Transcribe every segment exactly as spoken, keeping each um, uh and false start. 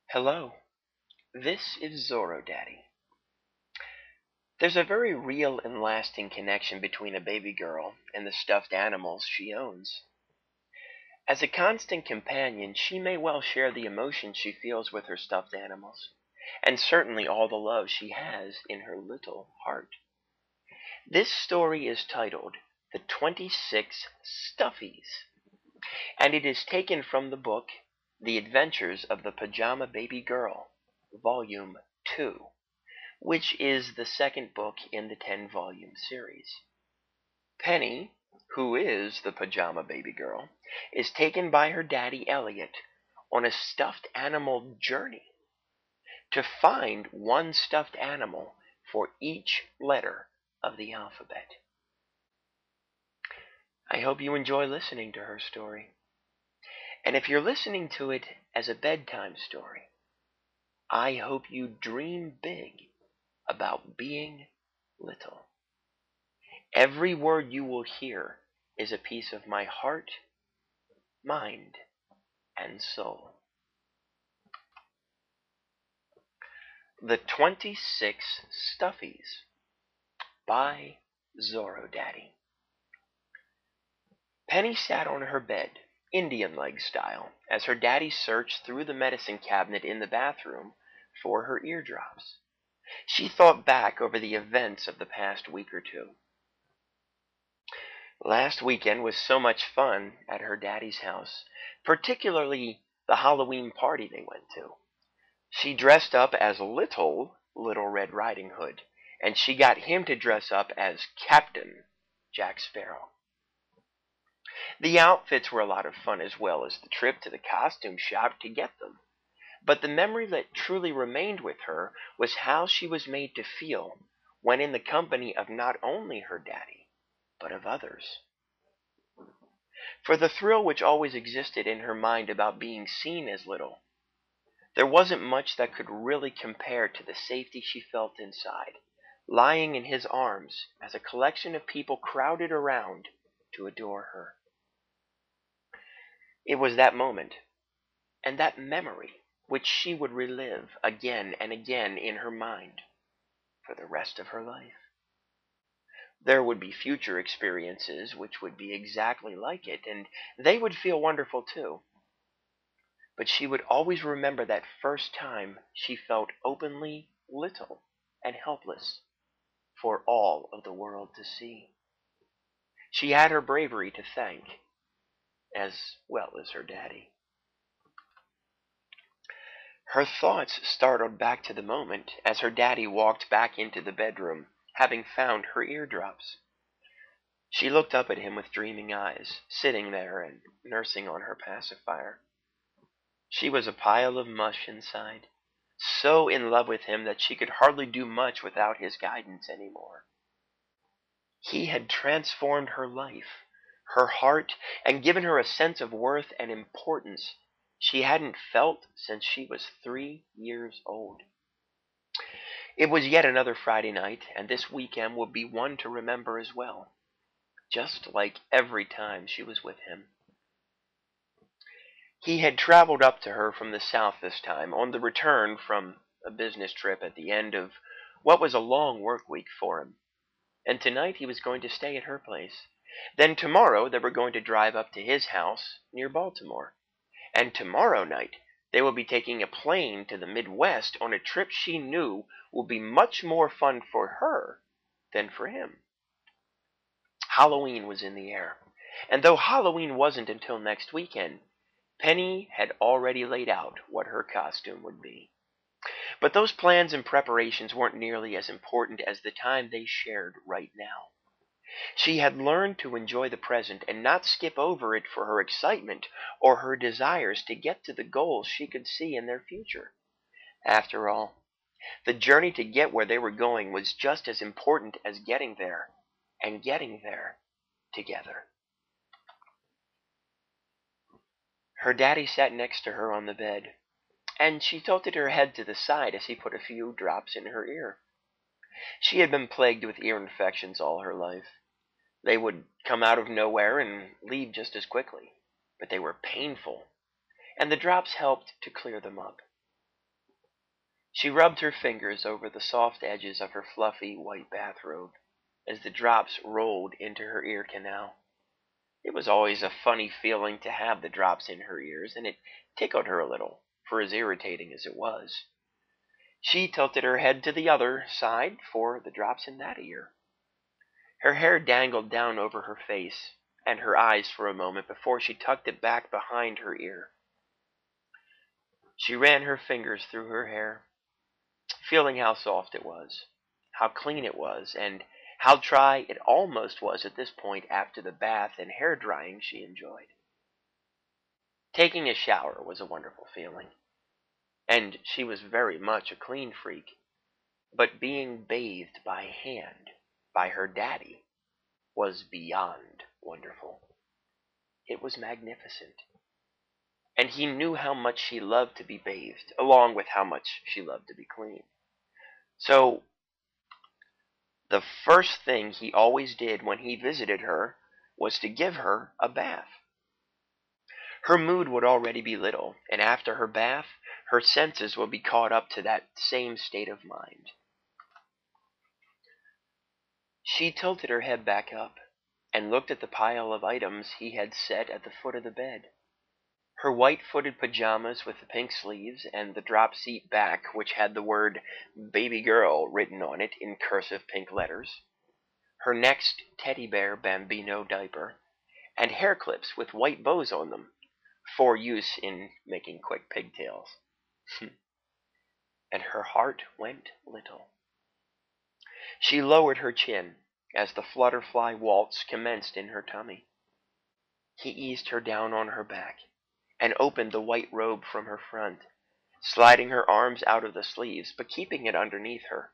Hello, this is Zorro Daddy. There's a very real and lasting connection between a baby girl and the stuffed animals she owns. As a constant companion, she may well share the emotions she feels with her stuffed animals, and certainly all the love she has in her little heart. This story is titled The twenty-six Stuffies, and it is taken from the book The Adventures of the Pajama Baby Girl, Volume two. Which is the second book in the ten-volume series. Penny, who is the Pajama Baby Girl, is taken by her daddy Elliot on a stuffed animal journey to find one stuffed animal for each letter of the alphabet. I hope you enjoy listening to her story. And if you're listening to it as a bedtime story, I hope you dream big about being little. Every word you will hear is a piece of my heart, mind, and soul. The twenty-six Stuffies by Zorro Daddy. Penny sat on her bed, Indian leg style, as her daddy searched through the medicine cabinet in the bathroom for her eardrops. She thought back over the events of the past week or two. Last weekend was so much fun at her daddy's house, particularly the Halloween party they went to. She dressed up as Little Little Red Riding Hood, and she got him to dress up as Captain Jack Sparrow. The outfits were a lot of fun, as well as the trip to the costume shop to get them. But the memory that truly remained with her was how she was made to feel when in the company of not only her daddy, but of others. For the thrill which always existed in her mind about being seen as Little, there wasn't much that could really compare to the safety she felt inside, lying in his arms as a collection of people crowded around to adore her. It was that moment, and that memory, which she would relive again and again in her mind for the rest of her life. There would be future experiences which would be exactly like it, and they would feel wonderful too. But she would always remember that first time she felt openly little and helpless for all of the world to see. She had her bravery to thank, as well as her daddy. Her thoughts startled back to the moment as her daddy walked back into the bedroom, having found her eardrops. She looked up at him with dreaming eyes, sitting there and nursing on her pacifier. She was a pile of mush inside, so in love with him that she could hardly do much without his guidance anymore. He had transformed her life, her heart, and given her a sense of worth and importance she hadn't felt since she was three years old. It was yet another Friday night, and this weekend would be one to remember as well, just like every time she was with him. He had traveled up to her from the south this time, on the return from a business trip at the end of what was a long work week for him. And tonight he was going to stay at her place. Then tomorrow they were going to drive up to his house near Baltimore. And tomorrow night they would be taking a plane to the Midwest on a trip she knew would be much more fun for her than for him. Halloween was in the air, and though Halloween wasn't until next weekend, Penny had already laid out what her costume would be. But those plans and preparations weren't nearly as important as the time they shared right now. She had learned to enjoy the present and not skip over it for her excitement or her desires to get to the goals she could see in their future. After all, the journey to get where they were going was just as important as getting there, and getting there together. Her daddy sat next to her on the bed, and she tilted her head to the side as he put a few drops in her ear. She had been plagued with ear infections all her life. They would come out of nowhere and leave just as quickly, but they were painful, and the drops helped to clear them up. She rubbed her fingers over the soft edges of her fluffy white bathrobe as the drops rolled into her ear canal. It was always a funny feeling to have the drops in her ears, and it tickled her a little, for as irritating as it was. She tilted her head to the other side for the drops in that ear. Her hair dangled down over her face and her eyes for a moment before she tucked it back behind her ear. She ran her fingers through her hair, feeling how soft it was, how clean it was, and how dry it almost was at this point after the bath and hair drying she enjoyed. Taking a shower was a wonderful feeling, and she was very much a clean freak, but being bathed by hand by her daddy was beyond wonderful. It was magnificent. And he knew how much she loved to be bathed, along with how much she loved to be clean. So, the first thing he always did when he visited her was to give her a bath. Her mood would already be little, and after her bath, her senses would be caught up to that same state of mind. She tilted her head back up and looked at the pile of items he had set at the foot of the bed. Her white-footed pajamas with the pink sleeves and the drop seat back which had the word "Baby Girl" written on it in cursive pink letters. Her next teddy bear bambino diaper, and hair clips with white bows on them, for use in making quick pigtails. And her heart went little. She lowered her chin as the flutterfly waltz commenced in her tummy. He eased her down on her back and opened the white robe from her front, sliding her arms out of the sleeves, but keeping it underneath her.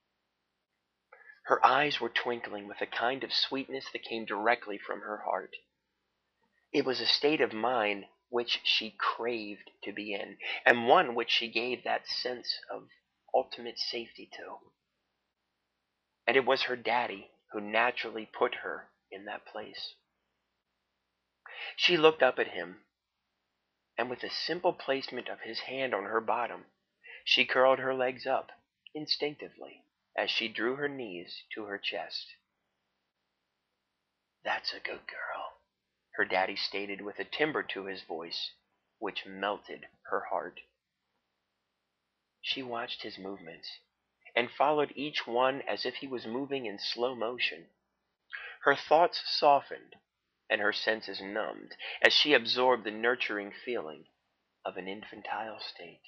Her eyes were twinkling with a kind of sweetness that came directly from her heart. It was a state of mind which she craved to be in, and one which she gave that sense of ultimate safety to. And it was her daddy who naturally put her in that place. She looked up at him, and with a simple placement of his hand on her bottom, she curled her legs up, instinctively, as she drew her knees to her chest. "That's a good girl," her daddy stated with a timbre to his voice, which melted her heart. She watched his movements, and followed each one as if he was moving in slow motion. Her thoughts softened, and her senses numbed, as she absorbed the nurturing feeling of an infantile state.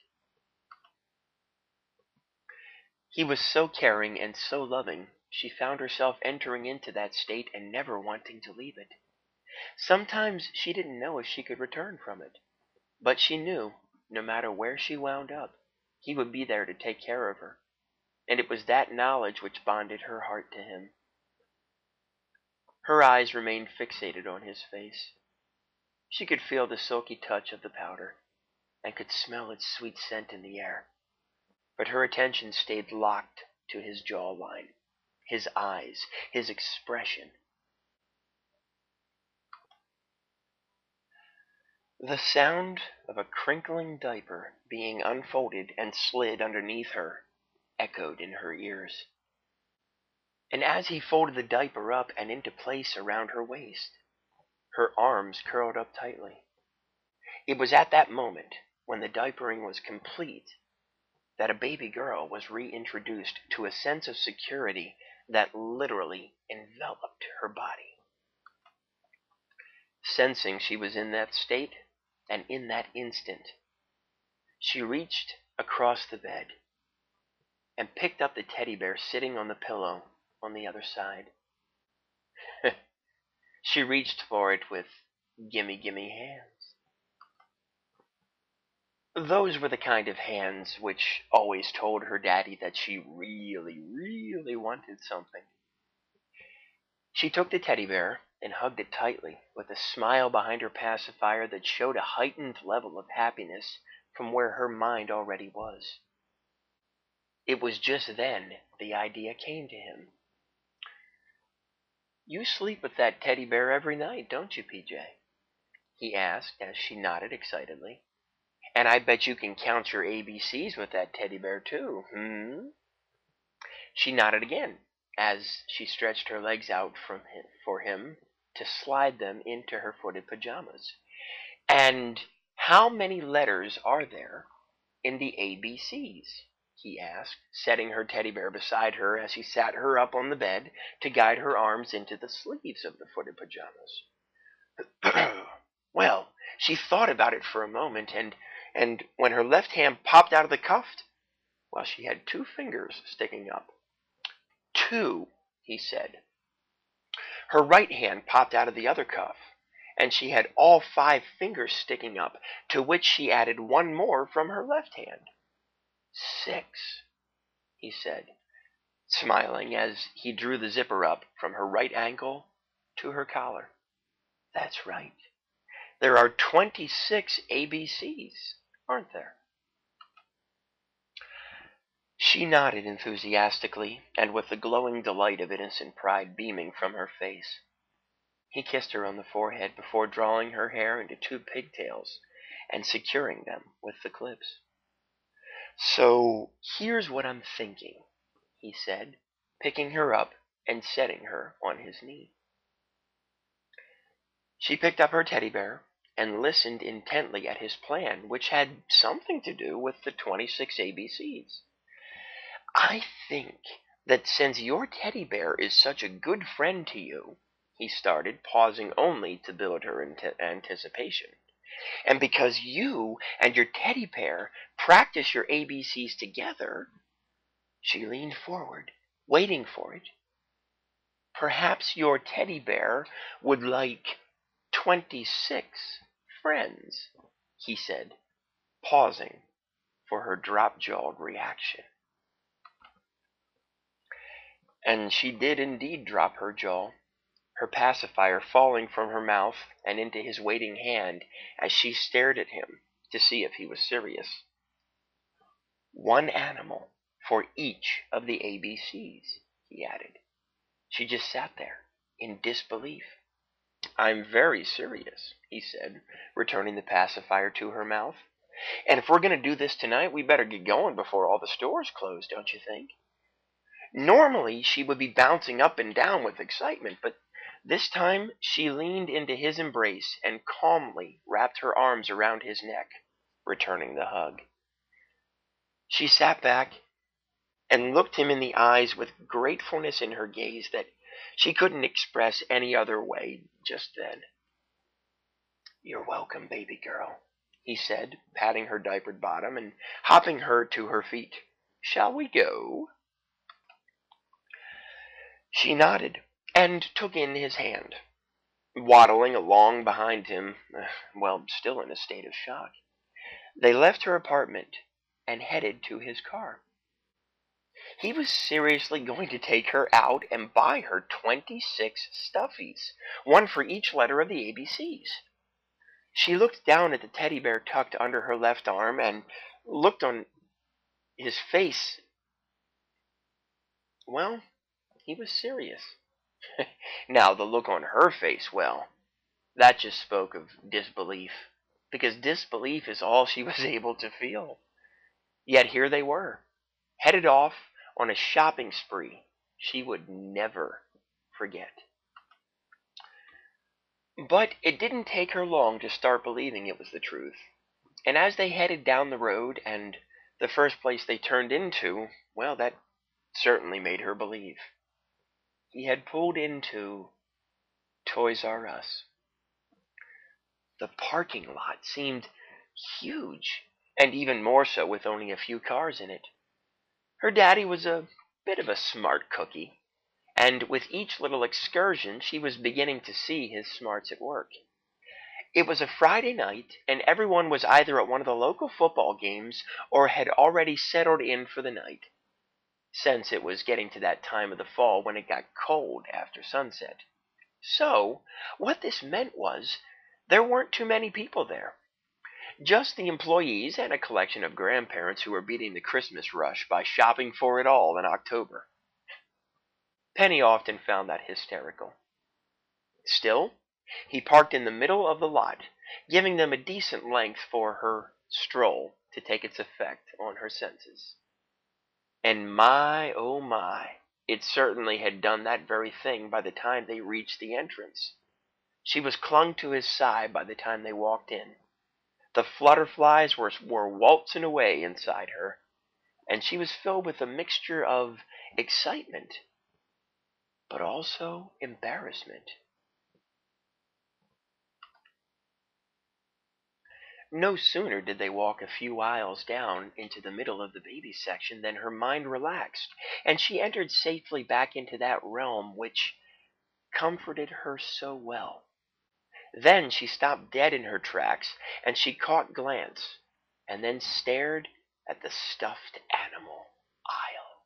He was so caring and so loving, she found herself entering into that state and never wanting to leave it. Sometimes she didn't know if she could return from it, but she knew, no matter where she wound up, he would be there to take care of her, and it was that knowledge which bonded her heart to him. Her eyes remained fixated on his face. She could feel the silky touch of the powder, and could smell its sweet scent in the air, but her attention stayed locked to his jawline, his eyes, his expression. The sound of a crinkling diaper being unfolded and slid underneath her echoed in her ears. And as he folded the diaper up and into place around her waist, her arms curled up tightly. It was at that moment, when the diapering was complete, that a baby girl was reintroduced to a sense of security that literally enveloped her body. Sensing she was in that state, and in that instant, she reached across the bed and picked up the teddy bear sitting on the pillow on the other side. She reached for it with gimme gimme hands. Those were the kind of hands which always told her daddy that she really, really wanted something. She took the teddy bear and hugged it tightly, with a smile behind her pacifier that showed a heightened level of happiness from where her mind already was. It was just then the idea came to him. "You sleep with that teddy bear every night, don't you, P J?" he asked as she nodded excitedly. And I bet you can count your A B Cs with that teddy bear, too. Hmm? She nodded again as she stretched her legs out from him, for him to slide them into her footed pajamas. And how many letters are there in the A B Cs? He asked, setting her teddy bear beside her as he sat her up on the bed to guide her arms into the sleeves of the footed pajamas. Well, she thought about it for a moment, and, and when her left hand popped out of the cuff, well, she had two fingers sticking up. Two, he said. Her right hand popped out of the other cuff, and she had all five fingers sticking up, to which she added one more from her left hand. Six, he said, smiling as he drew the zipper up from her right ankle to her collar. That's right. There are twenty-six A B Cs, aren't there? She nodded enthusiastically, and with the glowing delight of innocent pride beaming from her face. He kissed her on the forehead before drawing her hair into two pigtails and securing them with the clips. So here's what I'm thinking, he said, picking her up and setting her on his knee. She picked up her teddy bear and listened intently at his plan, which had something to do with the twenty-six A B Cs. I think that since your teddy bear is such a good friend to you, he started, pausing only to build her ante- anticipation, and because you and your teddy bear practice your A B Cs together, she leaned forward, waiting for it. Perhaps your teddy bear would like twenty-six friends, he said, pausing for her drop-jawed reaction. And she did indeed drop her jaw, her pacifier falling from her mouth and into his waiting hand as she stared at him to see if he was serious. One animal for each of the A B Cs, he added. She just sat there in disbelief. I'm very serious, he said, returning the pacifier to her mouth. And if we're going to do this tonight, we better get going before all the stores close, don't you think? Normally, she would be bouncing up and down with excitement, but this time she leaned into his embrace and calmly wrapped her arms around his neck, returning the hug. She sat back and looked him in the eyes with gratefulness in her gaze that she couldn't express any other way just then. You're welcome, baby girl, he said, patting her diapered bottom and hopping her to her feet. Shall we go? She nodded and took in his hand, waddling along behind him, well, still in a state of shock. They left her apartment and headed to his car. He was seriously going to take her out and buy her twenty-six stuffies, one for each letter of the A B Cs. She looked down at the teddy bear tucked under her left arm and looked on his face. Well, he was serious. Now, the look on her face, well, that just spoke of disbelief, because disbelief is all she was able to feel. Yet here they were, headed off on a shopping spree she would never forget. But it didn't take her long to start believing it was the truth. And as they headed down the road, and the first place they turned into, well, that certainly made her believe. He had pulled into Toys R Us. The parking lot seemed huge, and even more so with only a few cars in it. Her daddy was a bit of a smart cookie, and with each little excursion she was beginning to see his smarts at work. It was a Friday night, and everyone was either at one of the local football games or had already settled in for the night, since it was getting to that time of the fall when it got cold after sunset. So, what this meant was, there weren't too many people there. Just the employees and a collection of grandparents who were beating the Christmas rush by shopping for it all in October. Penny often found that hysterical. Still, he parked in the middle of the lot, giving them a decent length for her stroll to take its effect on her senses. And my, oh my, it certainly had done that very thing by the time they reached the entrance. She was clung to his side by the time they walked in. The flutterflies were, were waltzing away inside her, and she was filled with a mixture of excitement, but also embarrassment. No sooner did they walk a few aisles down into the middle of the baby section than her mind relaxed, and she entered safely back into that realm which comforted her so well. Then she stopped dead in her tracks, and she caught glance, and then stared at the stuffed animal aisle.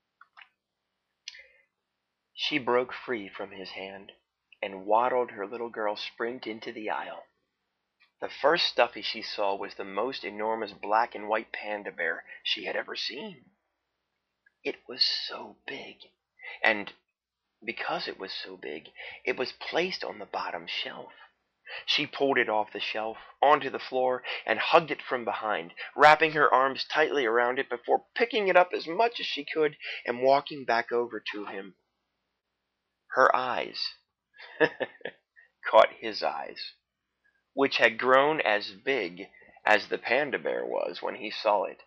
She broke free from his hand and waddled her little girl sprint into the aisle. The first stuffy she saw was the most enormous black and white panda bear she had ever seen. It was so big, and because it was so big, it was placed on the bottom shelf. She pulled it off the shelf, onto the floor, and hugged it from behind, wrapping her arms tightly around it before picking it up as much as she could and walking back over to him. Her eyes caught his eyes, which had grown as big as the panda bear was when he saw it.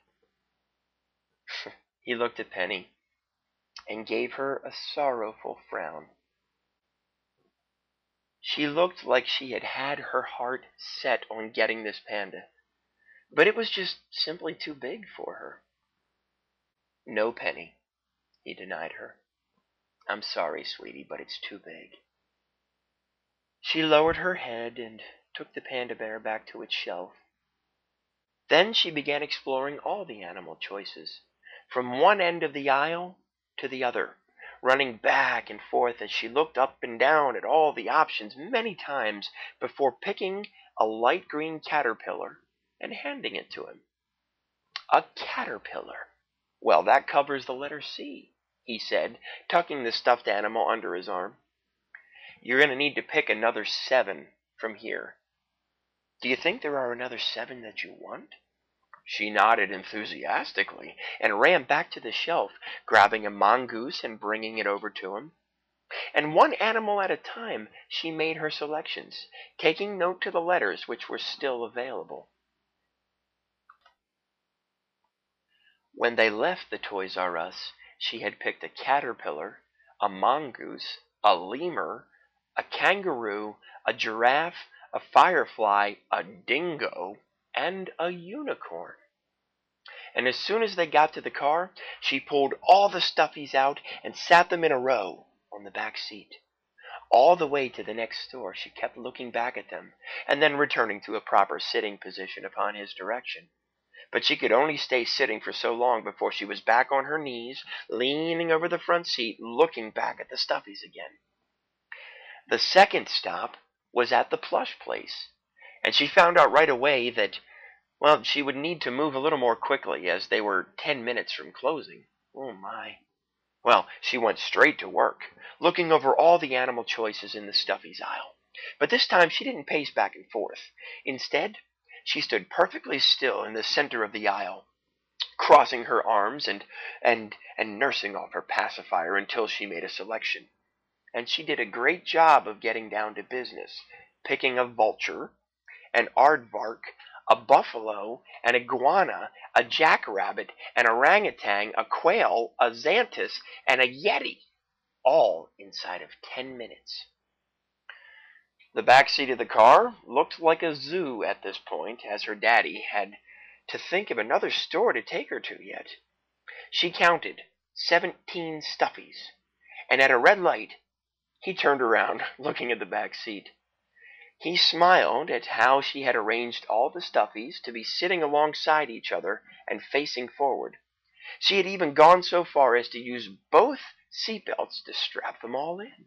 He looked at Penny and gave her a sorrowful frown. She looked like she had had her heart set on getting this panda, but it was just simply too big for her. "No, Penny," he denied her. "I'm sorry, sweetie, but it's too big." She lowered her head and took the panda bear back to its shelf. Then she began exploring all the animal choices, from one end of the aisle to the other, running back and forth as she looked up and down at all the options many times before picking a light green caterpillar and handing it to him. "A caterpillar. Well, that covers the letter C," he said, tucking the stuffed animal under his arm. "You're going to need to pick another seven from here. Do you think there are another seven that you want?" She nodded enthusiastically and ran back to the shelf, grabbing a mongoose and bringing it over to him. And one animal at a time she made her selections, taking note to the letters which were still available. When they left the Toys R Us, she had picked a caterpillar, a mongoose, a lemur, a kangaroo, a giraffe, a firefly, a dingo, and a unicorn. And as soon as they got to the car, she pulled all the stuffies out and sat them in a row on the back seat. All the way to the next store she kept looking back at them, and then returning to a proper sitting position upon his direction. But she could only stay sitting for so long before she was back on her knees, leaning over the front seat, looking back at the stuffies again. The second stop was at the plush place, and she found out right away that, well, she would need to move a little more quickly, as they were ten minutes from closing. Oh, my. Well, she went straight to work, looking over all the animal choices in the stuffies aisle. But this time she didn't pace back and forth. Instead, she stood perfectly still in the center of the aisle, crossing her arms and, and, and nursing off her pacifier until she made a selection. And she did a great job of getting down to business, picking a vulture, an aardvark, a buffalo, an iguana, a jackrabbit, an orangutan, a quail, a xanthus, and a yeti, all inside of ten minutes. The back seat of the car looked like a zoo at this point, as her daddy had to think of another store to take her to yet. She counted seventeen stuffies, and at a red light, he turned around, looking at the back seat. He smiled at how she had arranged all the stuffies to be sitting alongside each other and facing forward. She had even gone so far as to use both seatbelts to strap them all in.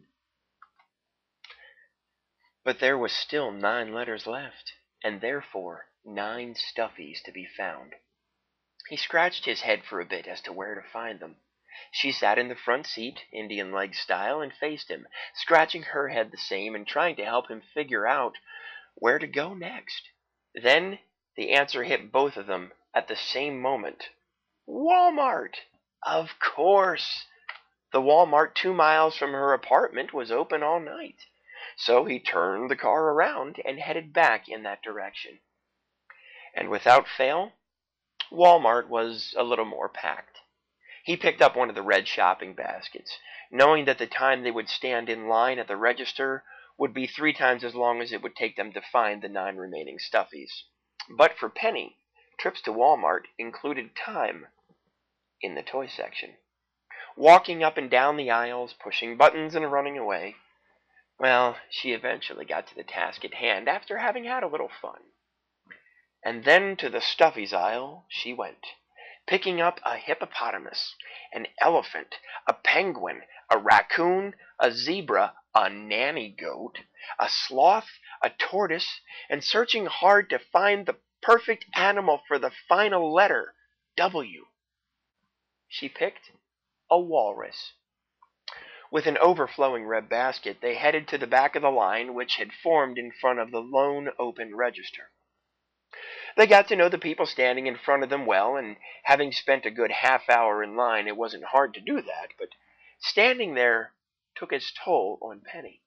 But there was still nine letters left, and therefore nine stuffies to be found. He scratched his head for a bit as to where to find them. She sat in the front seat, Indian leg style, and faced him, scratching her head the same and trying to help him figure out where to go next. Then The answer hit both of them at the same moment. Walmart! Of course! The Walmart two miles from her apartment was open all night, so he turned the car around and headed back in that direction. And without fail, Walmart was a little more packed. He picked up one of the red shopping baskets, knowing that the time they would stand in line at the register would be three times as long as it would take them to find the nine remaining stuffies. But for Penny, trips to Walmart included time in the toy section. Walking up and down the aisles, pushing buttons and running away. Well, she eventually got to the task at hand after having had a little fun. And then to the stuffies aisle she went, picking up a hippopotamus, an elephant, a penguin, a raccoon, a zebra, a nanny goat, a sloth, a tortoise, and searching hard to find the perfect animal for the final letter, W. She picked a walrus. With an overflowing red basket, they headed to the back of the line which had formed in front of the lone open register. They got to know the people standing in front of them well, and having spent a good half hour in line, it wasn't hard to do that, but standing there took its toll on Penny.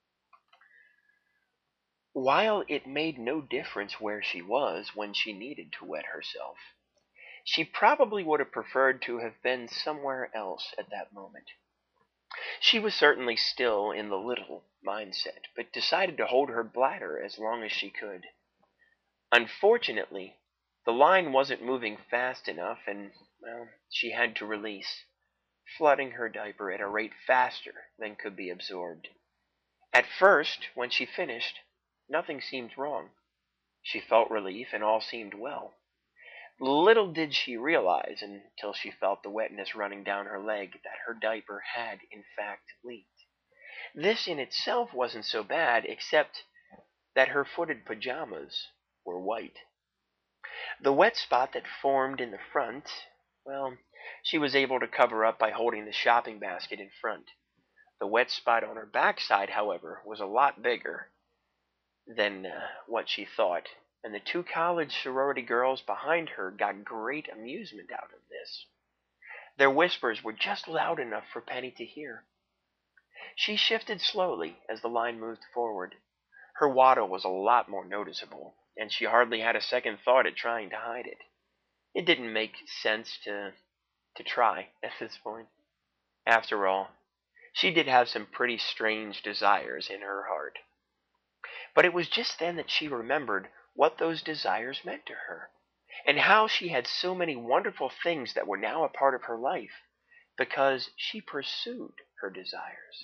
While it made no difference where she was when she needed to wet herself, she probably would have preferred to have been somewhere else at that moment. She was certainly still in the little mindset, but decided to hold her bladder as long as she could. Unfortunately, the line wasn't moving fast enough, and, well, she had to release, flooding her diaper at a rate faster than could be absorbed. At first, when she finished, nothing seemed wrong. She felt relief, and all seemed well. Little did she realize, until she felt the wetness running down her leg, that her diaper had, in fact, leaked. This in itself wasn't so bad, except that her footed pajamas were white. The wet spot that formed in the front, well, she was able to cover up by holding the shopping basket in front. The wet spot on her backside, however, was a lot bigger than uh, what she thought, and the two college sorority girls behind her got great amusement out of this. Their whispers were just loud enough for Penny to hear. She shifted slowly as the line moved forward. Her waddle was a lot more noticeable, and she hardly had a second thought at trying to hide it. It didn't make sense to to try at this point. After all, she did have some pretty strange desires in her heart. But it was just then that she remembered what those desires meant to her, and how she had so many wonderful things that were now a part of her life, because she pursued her desires.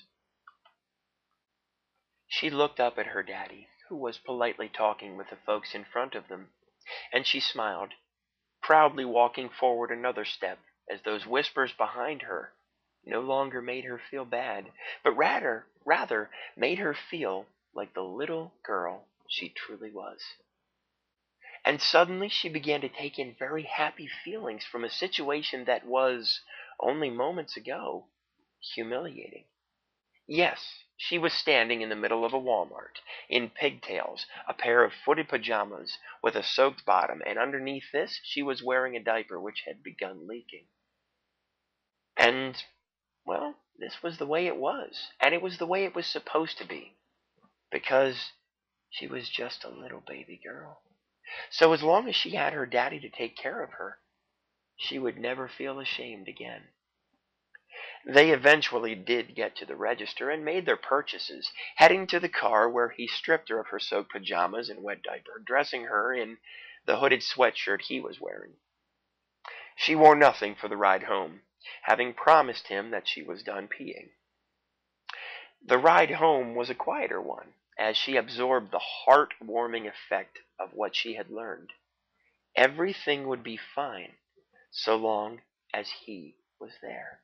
She looked up at her daddy, who was politely talking with the folks in front of them, and she smiled, proudly walking forward another step, as those whispers behind her no longer made her feel bad, but rather, rather made her feel like the little girl she truly was. And suddenly she began to take in very happy feelings from a situation that was, only moments ago, humiliating. Yes, she was standing in the middle of a Walmart, in pigtails, a pair of footed pajamas, with a soaked bottom, and underneath this she was wearing a diaper which had begun leaking. And, well, this was the way it was, and it was the way it was supposed to be, because she was just a little baby girl. So as long as she had her daddy to take care of her, she would never feel ashamed again. They eventually did get to the register and made their purchases, heading to the car where he stripped her of her soaked pajamas and wet diaper, dressing her in the hooded sweatshirt he was wearing. She wore nothing for the ride home, having promised him that she was done peeing. The ride home was a quieter one, as she absorbed the heart-warming effect of what she had learned. Everything would be fine, so long as he was there.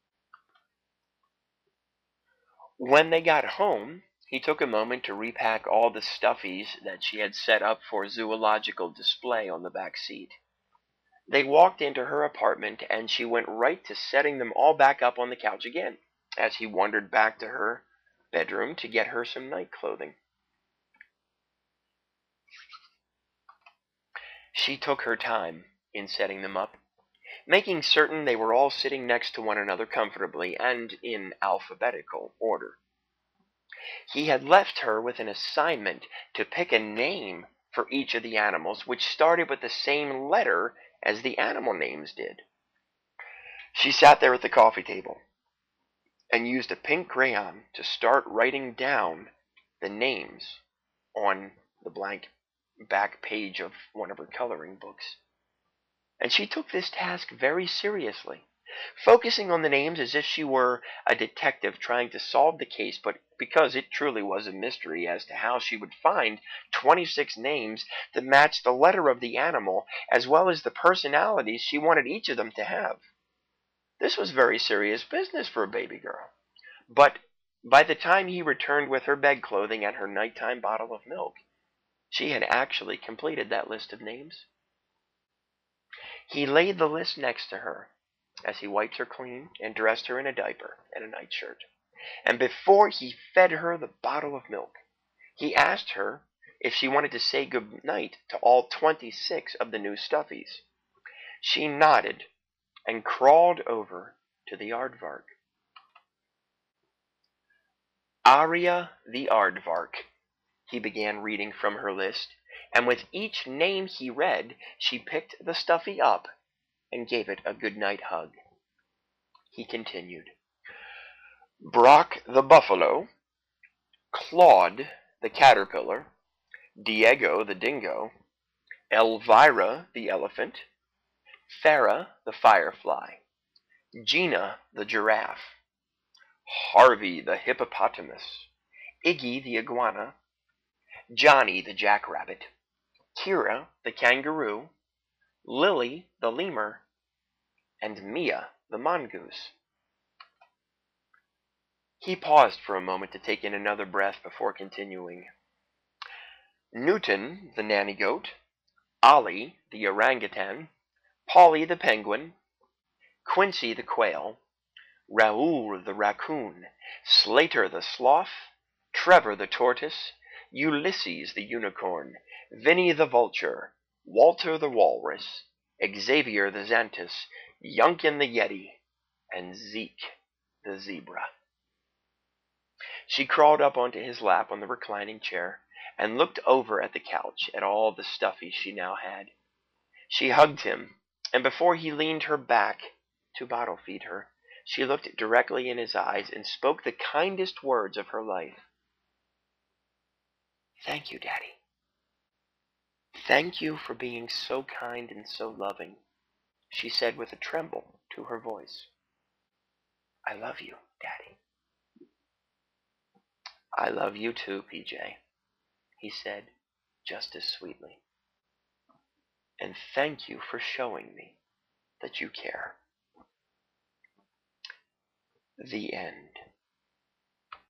When they got home, he took a moment to repack all the stuffies that she had set up for zoological display on the back seat. They walked into her apartment, and she went right to setting them all back up on the couch again, as he wandered back to her bedroom to get her some night clothing. She took her time in setting them up, making certain they were all sitting next to one another comfortably and in alphabetical order. He had left her with an assignment to pick a name for each of the animals, which started with the same letter as the animal names did. She sat there at the coffee table and used a pink crayon to start writing down the names on the blank back page of one of her coloring books. And she took this task very seriously, focusing on the names as if she were a detective trying to solve the case, but because it truly was a mystery as to how she would find twenty-six names that matched the letter of the animal as well as the personalities she wanted each of them to have. This was very serious business for a baby girl. But by the time he returned with her bed clothing and her nighttime bottle of milk, she had actually completed that list of names. He laid the list next to her as he wiped her clean and dressed her in a diaper and a nightshirt. And before he fed her the bottle of milk, he asked her if she wanted to say good night to all twenty-six of the new stuffies. She nodded and crawled over to the aardvark. Aria the aardvark, he began reading from her list, and with each name he read, she picked the stuffy up and gave it a good-night hug. He continued. Brock the buffalo, Claude the caterpillar, Diego the dingo, Elvira the elephant, Farah the firefly, Gina the giraffe, Harvey the hippopotamus, Iggy the iguana, Johnny the jackrabbit, Kira the kangaroo, Lily the lemur, and Mia the mongoose. He paused for a moment to take in another breath before continuing. Newton the nanny goat, Ollie the orangutan, Polly the penguin, Quincy the quail, Raoul the raccoon, Slater the sloth, Trevor the tortoise, Ulysses the unicorn, Vinny the vulture, Walter the walrus, Xavier the xanthus, Yunkin the yeti, and Zeke the zebra. She crawled up onto his lap on the reclining chair and looked over at the couch at all the stuffies she now had. She hugged him, and before he leaned her back to bottle feed her, she looked directly in his eyes and spoke the kindest words of her life. Thank you, Daddy. Thank you for being so kind and so loving, she said with a tremble to her voice. I love you, Daddy. I love you too, P J, he said just as sweetly. And thank you for showing me that you care. The end.